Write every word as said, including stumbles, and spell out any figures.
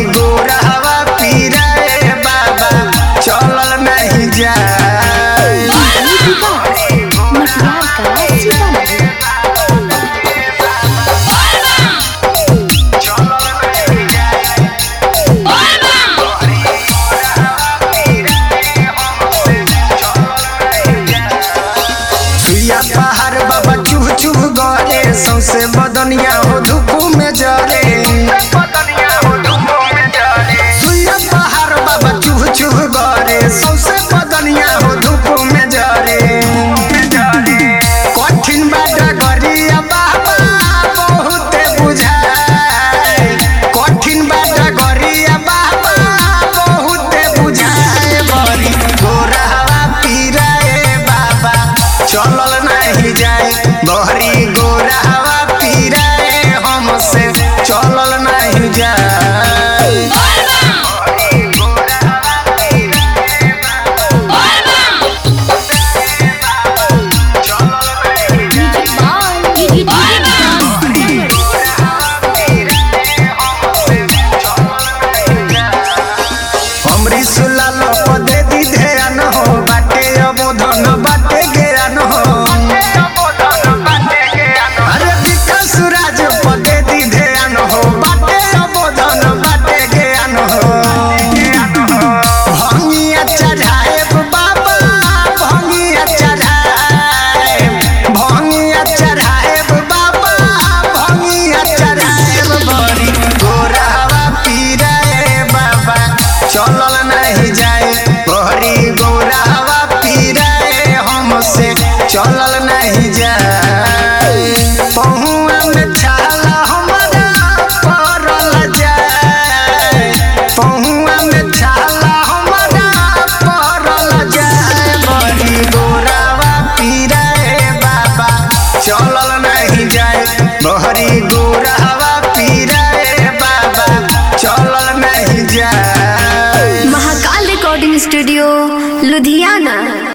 गोरहवा पीराए बाबा चलल नहीं जाए। पहाड़ बाबा चुह चुह गरे सौसे बदनिया हो धूप में जरे। सुइया पहाड़ बाबा चुह चुह गरे सौसे बदनिया हो धूप में जरे। कठिन बाटा गरिया बाबा बहुत बुझाए। कठिन बाटा गरिया बाबा बहुत बुझाए। बड़ी गोरहवा पीराए बाबा चलल नहीं जाए। बहरी गोरहवा पीराए हमसे चलल नहीं जाए। हमरी सुलाल पदे दी ध्यान हो बाटे अब धन बाटे ज्ञान हो। अरे विकास राज पदे दी ध्यान हो बाटे अब धन बाटे ज्ञान हो। भंगिया चढ़ाए बाबा भंगिया चढ़ाए। भंगिया चढ़ाए बाबा भंगिया चढ़ाए। बड़ी गोरहवा पीराए बाबा चलल नहीं जाए। बहरी गोरहवा पीराए हमसे चलल नहीं जाए। पहुआ में छाला हमारा पड़ल जाए। पहुआ में छाला हमारा पड़ल जाए। बड़ी गोरहवा पीराए बाबा चलल नहीं जाए। बहरी गोरहवा पीराए बाबा चलल नहीं जाए। Mahakal recording studio Ludhiana.